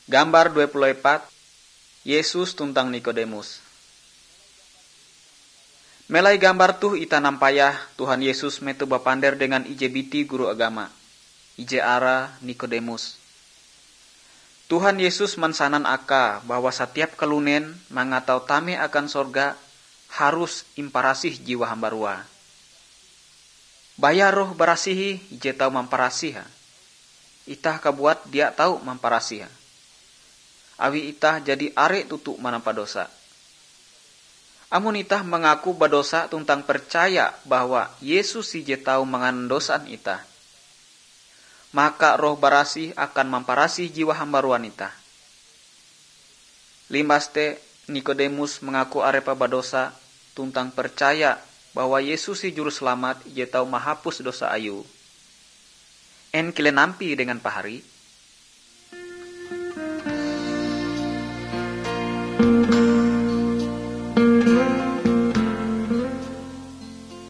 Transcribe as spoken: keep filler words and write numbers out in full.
Gambar dua puluh empat, Yesus tuntang Nikodemus. Melai gambar tuh ita nampayah Tuhan Yesus metu bapander dengan ije biti guru agama. Ije ara Nikodemus. Tuhan Yesus mansanan aka bahwa setiap kelunen mangatau tame akan sorga harus imparasih jiwa hambarua. Bayar roh barasihi ije tau mamparasiha. Itah kabuat dia tahu mamparasiha. Awi itah jadi are tutuk manampa dosa. Amun itah mengaku badosa tuntang percaya bahwa Yesus ije tau mangandosan itah. Maka roh barasih akan mamparasih jiwa hambaruan itah. Limbaste Nikodemus mengaku arepa badosa tuntang percaya bahwa Yesus si juru selamat ije tau mahapus dosa ayu. En kile nampi dengan pahari?